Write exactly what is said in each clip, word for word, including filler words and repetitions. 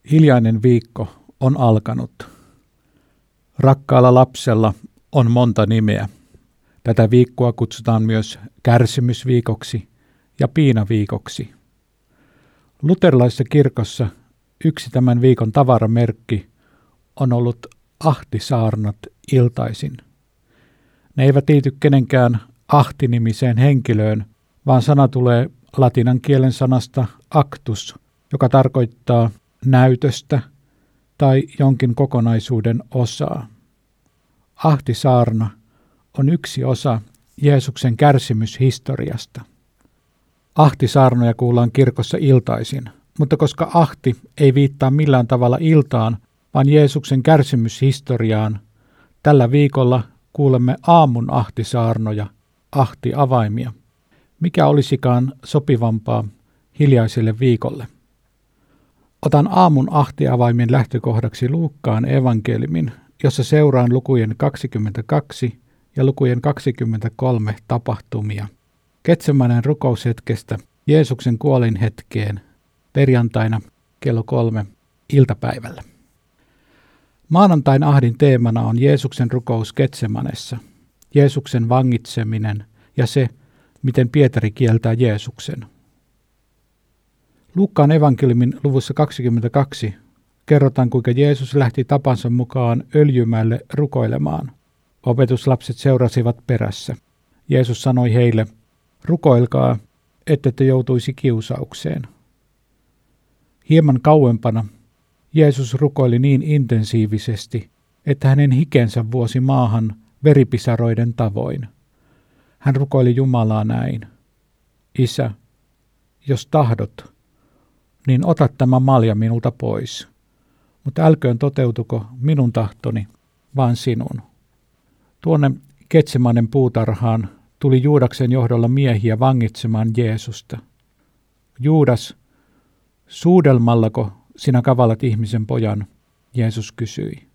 Hiljainen viikko on alkanut. Rakkaalla lapsella on monta nimeä. Tätä viikkoa kutsutaan myös kärsimysviikoksi ja piinaviikoksi. Luterilaisessa kirkossa yksi tämän viikon tavaramerkki on ollut ahtisaarnat iltaisin. Ne eivät liity kenenkään Ahti-nimiseen henkilöön, vaan sana tulee latinan kielen sanasta actus, joka tarkoittaa näytöstä tai jonkin kokonaisuuden osaa. Ahtisaarna on yksi osa Jeesuksen kärsimyshistoriasta. Ahtisaarnoja kuullaan kirkossa iltaisin, mutta koska ahti ei viittaa millään tavalla iltaan, vaan Jeesuksen kärsimyshistoriaan, tällä viikolla kuulemme aamun ahtisaarnoja, ahtiavaimia. Mikä olisikaan sopivampaa hiljaiselle viikolle? Otan aamun ahtiavaimien lähtökohdaksi Luukkaan evankeliumin, jossa seuraan lukujen kaksikymmentäkaksi ja lukujen kaksikymmentäkolme tapahtumia. Getsemanen rukoushetkestä Jeesuksen kuolinhetkeen perjantaina kello kolme iltapäivällä. Maanantain ahdin teemana on Jeesuksen rukous Getsemanessa, Jeesuksen vangitseminen ja se, miten Pietari kieltää Jeesuksen. Luukkaan evankeliumin luvussa kaksikymmentäkaksi kerrotaan, kuinka Jeesus lähti tapansa mukaan Öljymäelle rukoilemaan. Opetuslapset seurasivat perässä. Jeesus sanoi heille, rukoilkaa, ettette joutuisi kiusaukseen. Hieman kauempana Jeesus rukoili niin intensiivisesti, että hänen hikensä vuosi maahan veripisaroiden tavoin. Hän rukoili Jumalaa näin. Isä, jos tahdot, niin ota tämä malja minulta pois, mutta älköön toteutuko minun tahtoni, vaan sinun. Tuonne Getsemanen puutarhaan tuli Juudaksen johdolla miehiä vangitsemaan Jeesusta. Juudas, suudelmallako sinä kavallat ihmisen pojan? Jeesus kysyi.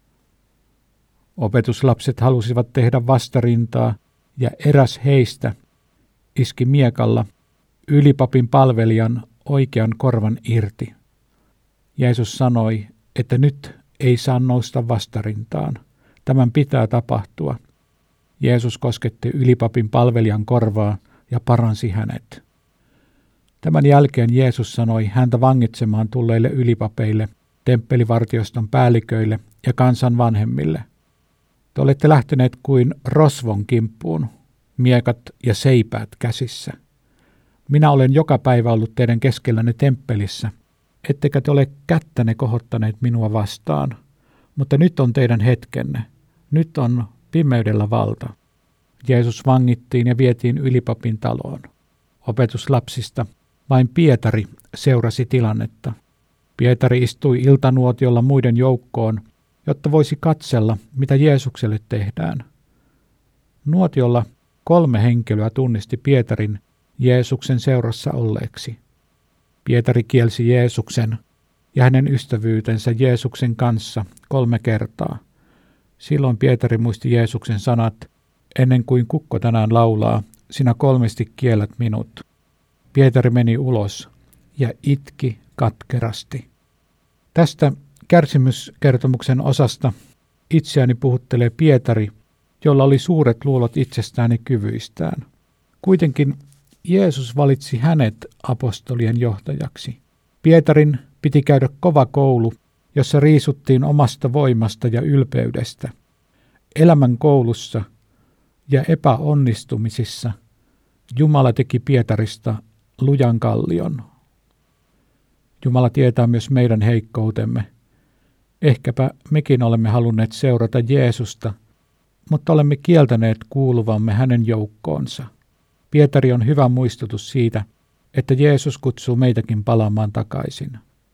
Opetuslapset halusivat tehdä vastarintaa, ja eräs heistä iski miekalla ylipapin palvelijan oikean korvan irti. Jeesus sanoi, että nyt ei saa nousta vastarintaan. Tämän pitää tapahtua. Jeesus kosketti ylipapin palvelijan korvaa ja paransi hänet. Tämän jälkeen Jeesus sanoi häntä vangitsemaan tulleille ylipapeille, temppelivartioston päälliköille ja kansan vanhemmille. Te olette lähteneet kuin rosvon kimppuun, miekat ja seipäät käsissä. Minä olen joka päivä ollut teidän keskellänne temppelissä, ettekä te ole kättänne kohottaneet minua vastaan, mutta nyt on teidän hetkenne, nyt on pimeydellä valta. Jeesus vangittiin ja vietiin ylipapin taloon. Opetuslapsista vain Pietari seurasi tilannetta. Pietari istui iltanuotiolla muiden joukkoon, jotta voisi katsella, mitä Jeesukselle tehdään. Nuotiolla kolme henkilöä tunnisti Pietarin Jeesuksen seurassa olleeksi. Pietari kielsi Jeesuksen ja hänen ystävyytensä Jeesuksen kanssa kolme kertaa. Silloin Pietari muisti Jeesuksen sanat, ennen kuin kukko tänään laulaa, sinä kolmesti kiellät minut. Pietari meni ulos ja itki katkerasti. Tästä kärsimyskertomuksen osasta itseäni puhuttelee Pietari, jolla oli suuret luulot itsestään ja kyvyistään. Kuitenkin Jeesus valitsi hänet apostolien johtajaksi. Pietarin piti käydä kova koulu, jossa riisuttiin omasta voimasta ja ylpeydestä. Elämän koulussa ja epäonnistumisissa Jumala teki Pietarista lujan kallion. Jumala tietää myös meidän heikkoutemme. Ehkäpä mekin olemme halunneet seurata Jeesusta, mutta olemme kieltäneet kuuluvamme hänen joukkoonsa. Pietari on hyvä muistutus siitä, että Jeesus kutsuu meitäkin palaamaan takaisin.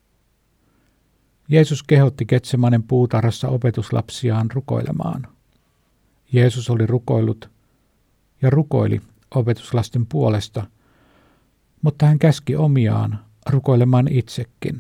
Jeesus kehotti Getsemanen puutarhassa opetuslapsiaan rukoilemaan. Jeesus oli rukoillut ja rukoili opetuslasten puolesta, mutta hän käski omiaan rukoilemaan itsekin.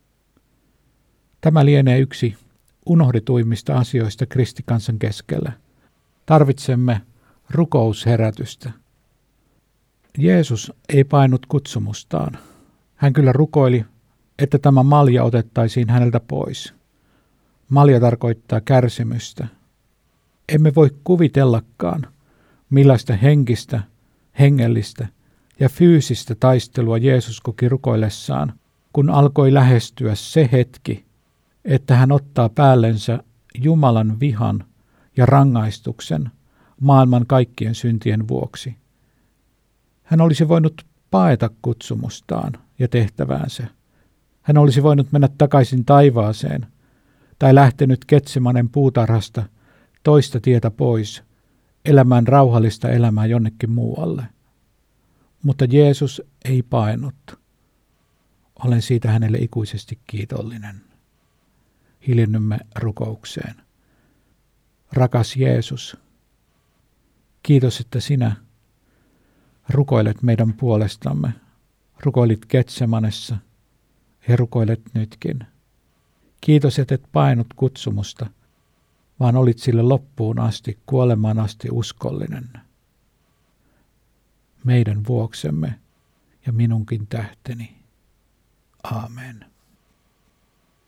Tämä lienee yksi unohdetuimmista asioista kristikansan keskellä. Tarvitsemme rukousherätystä. Jeesus ei painut kutsumustaan. Hän kyllä rukoili että tämä malja otettaisiin häneltä pois. Malja tarkoittaa kärsimystä. Emme voi kuvitellakaan, millaista henkistä, hengellistä ja fyysistä taistelua Jeesus koki rukoillessaan, kun alkoi lähestyä se hetki, että hän ottaa päällensä Jumalan vihan ja rangaistuksen maailman kaikkien syntien vuoksi. Hän olisi voinut paeta kutsumustaan ja tehtäväänsä. Hän olisi voinut mennä takaisin taivaaseen tai lähtenyt Getsemanen puutarhasta toista tietä pois, elämään rauhallista elämää jonnekin muualle. Mutta Jeesus ei paennut. Olen siitä hänelle ikuisesti kiitollinen. Hiljennymme rukoukseen. Rakas Jeesus, kiitos, että sinä rukoilet meidän puolestamme. Rukoilit Getsemanessa ja rukoilet nytkin. Kiitos, että et painut kutsumusta, vaan olit sille loppuun asti, kuolemaan asti uskollinen. Meidän vuoksemme ja minunkin tähteni. Aamen.